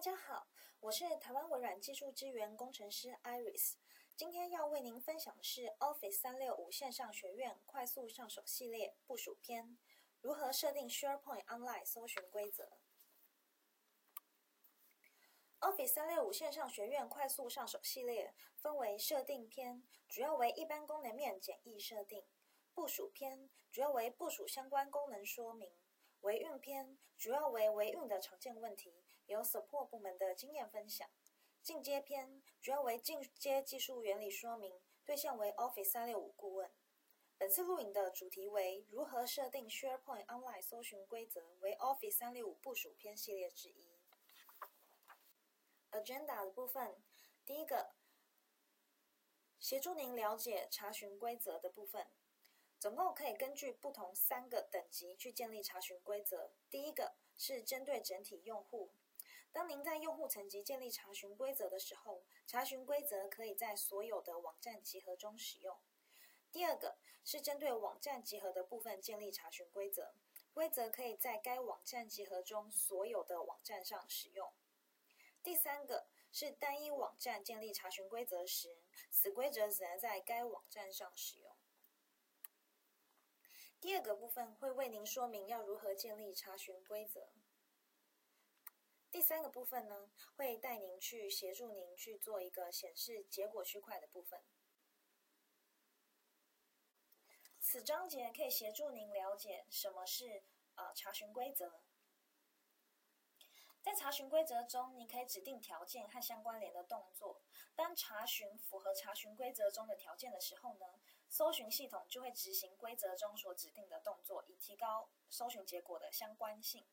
家好，我是台湾微软技术支援工程师 Iris， 今天要为您分享的是 Office 365线上学院快速上手系列部署篇，如何设定 SharePoint Online 搜寻规则。Office 365线上学院快速上手系列分为设定篇，主要为一般功能面简易设定；部署篇主要为部署相关功能说明；维运篇主要为维运的常见问题，有 Support 部门的经验分享；进阶篇主要为进阶技术原理说明，对象为 Office 365顾问。本次录影的主题为如何设定 SharePoint Online 搜寻规则，为 Office 365部署篇系列之一。Agenda 的部分，第一个，协助您了解查询规则的部分，总共可以根据不同3个等级去建立查询规则。第一个是针对整体用户，当您在用户层级建立查询规则的时候，查询规则可以在所有的网站集合中使用。第二个是针对网站集合的部分建立查询规则，规则可以在该网站集合中所有的网站上使用。第三个是单一网站建立查询规则时，此规则只能在该网站上使用。第二个部分会为您说明要如何建立查询规则。第三个部分呢，会带您去协助您去做一个显示结果区块的部分。此章节可以协助您了解什么是查询规则。在查询规则中，你可以指定条件和相关联的动作。当查询符合查询规则中的条件的时候呢，搜寻系统就会执行规则中所指定的动作，以提高搜寻结果的相关性。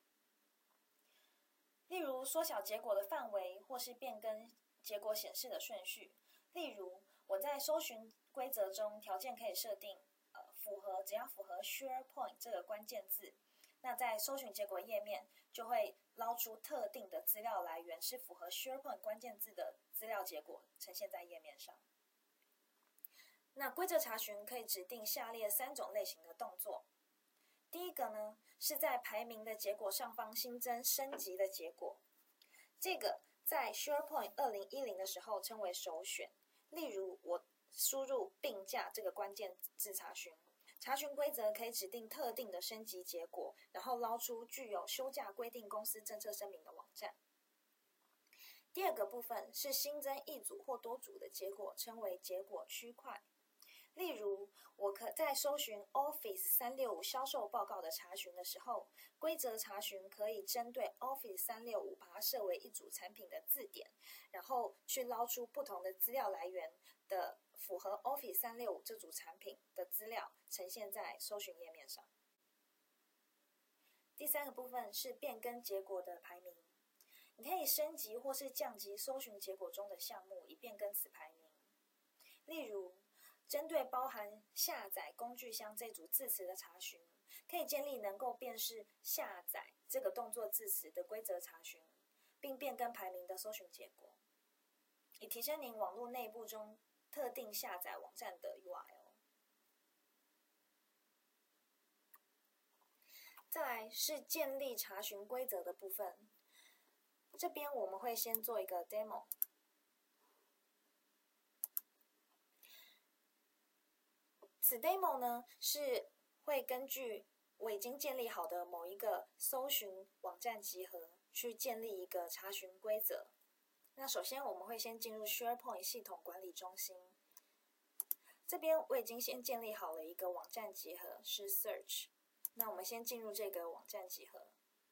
例如，缩小结果的范围，或是变更结果显示的顺序。例如，我在搜寻规则中条件可以设定，只要符合 SharePoint 这个关键字，那在搜寻结果页面就会捞出特定的资料来源是符合 SharePoint 关键字的资料结果呈现在页面上。那规则查询可以指定下列3种类型的动作。第一个呢，是在排名的结果上方新增升级的结果，这个在 SharePoint 2010的时候称为首选。例如，我输入病假这个关键字查询，查询规则可以指定特定的升级结果，然后捞出具有休假规定公司政策声明的网站。第二个部分是新增一组或多组的结果，称为结果区块。例如，我可在搜寻 Office 365销售报告的查询的时候，规则查询可以针对 Office 365把它设为一组产品的字典，然后去捞出不同的资料来源的符合 Office 365这组产品的资料，呈现在搜寻页面上。第三个部分是变更结果的排名，你可以升级或是降级搜寻结果中的项目，以变更此排名。例如，针对包含下载工具箱这组字词的查询，可以建立能够辨识下载这个动作字词的规则查询，并变更排名的搜寻结果，以提升您网络内部中特定下载网站的 URL。 再来是建立查询规则的部分，这边我们会先做一个 demo。此 demo 呢，是会根据我已经建立好的某一个搜寻网站集合去建立一个查询规则。那首先我们会先进入 SharePoint 系统管理中心，这边我已经先建立好了一个网站集合，是 Search。 那我们先进入这个网站集合。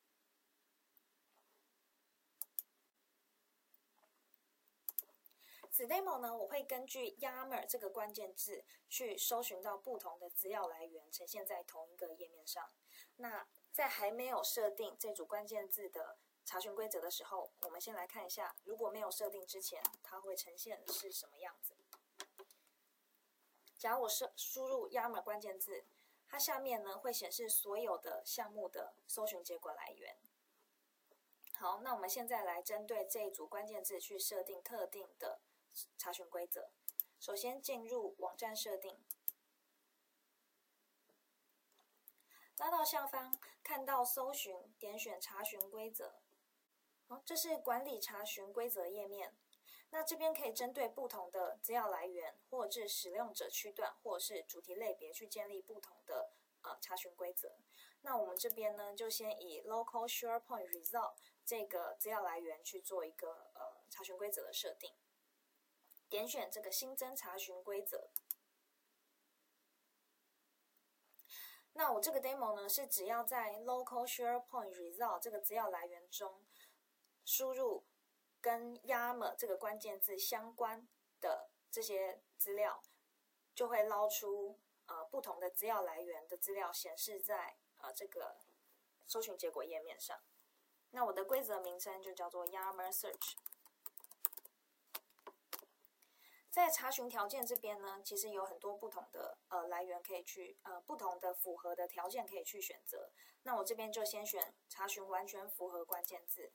此 demo 呢，我会根据 Yammer 这个关键字去搜寻到不同的资料来源，呈现在同一个页面上。那在还没有设定这组关键字的查询规则的时候，我们先来看一下，如果没有设定之前，它会呈现是什么样子。假如我输入 Yammer 关键字，它下面呢会显示所有的项目的搜寻结果来源。好，那我们现在来针对这一组关键字去设定特定的查询规则。首先进入网站设定，拉到下方看到搜寻，点选查询规则， 好，这是管理查询规则页面。那这边可以针对不同的资料来源，或者是使用者区段，或者是主题类别去建立不同的查询规则。那我们这边呢，就先以 local SharePoint result 这个资料来源去做一个查询规则的设定。点选这个新增查询规则。那我这个 demo 呢，是只要在 local SharePoint result 这个资料来源中输入跟 YAML 这个关键字相关的这些资料，就会捞出不同的资料来源的资料显示在这个搜寻结果页面上。那我的规则名称就叫做 YAML Search。在查询条件这边呢，其实有很多不同的来源可以去不同的符合的条件可以去选择。那我这边就先选查询完全符合关键字。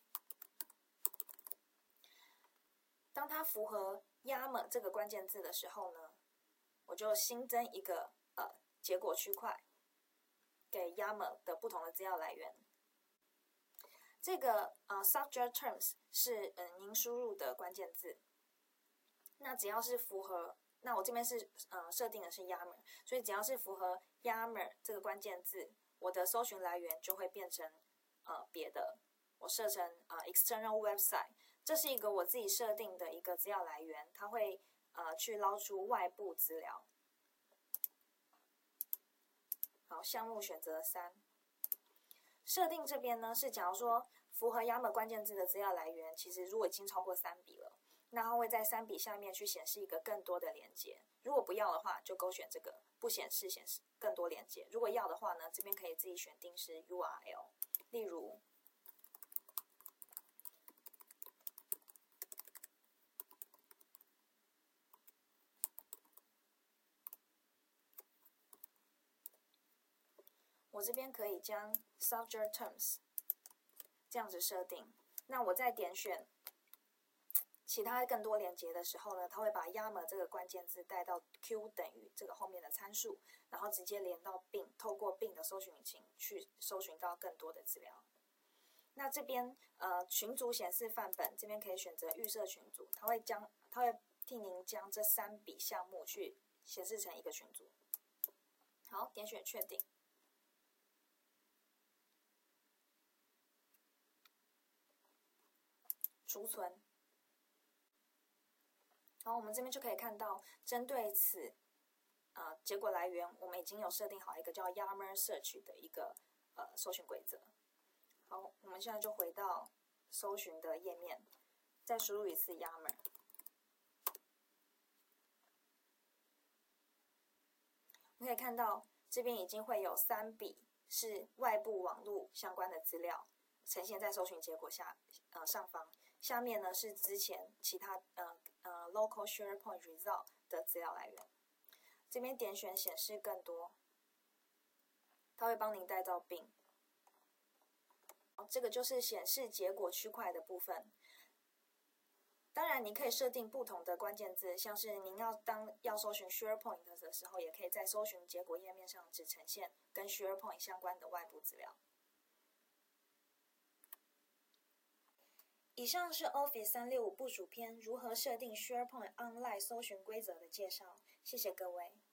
当它符合 YAML 这个关键字的时候呢，我就新增一个结果区块给 YAML 的不同的资料来源。这个subject terms 是您输入的关键字。那只要是符合，那我这边是设定的是 YAML， 所以只要是符合 YAML 这个关键字，我的搜寻来源就会变成别的。我设成external website， 这是一个我自己设定的一个资料来源，它会去捞出外部资料。好，项目选择3。设定这边呢是假如说符合 YAML 关键字的资料来源，其实如果已经超过3笔了，那它会在3笔下面去显示一个更多的连结。如果不要的话，就勾选这个不显示更多连结。如果要的话呢，这边可以自己选定是 URL。例如，我这边可以将 subject terms 这样子设定。那我再点选其他更多连结的时候呢，它会把 YAML 这个关键字带到 Q 等于这个后面的参数，然后直接连到 Bing， 透过 Bing 的搜寻引擎去搜寻到更多的资料。那这边群组显示范本，这边可以选择预设群组，它会替您将这3笔项目去显示成一个群组。好，点选确定。储存。好，我们这边就可以看到，针对此结果来源，我们已经有设定好一个叫 YAML Search 的一个搜寻规则。好，我们现在就回到搜寻的页面，再输入一次 YAML。我们可以看到，这边已经会有3笔是外部网络相关的资料呈现在搜寻结果上方。下面呢是之前其他local SharePoint result 的资料来源。这边点选显示更多，它会帮您带到 Bing。这个就是显示结果区块的部分。当然，你可以设定不同的关键字，像是您要搜寻 SharePoint 的时候，也可以在搜寻结果页面上只呈现跟 SharePoint 相关的外部资料。以上是 Office 365部署篇如何设定 SharePoint Online 搜寻规则的介绍，谢谢各位。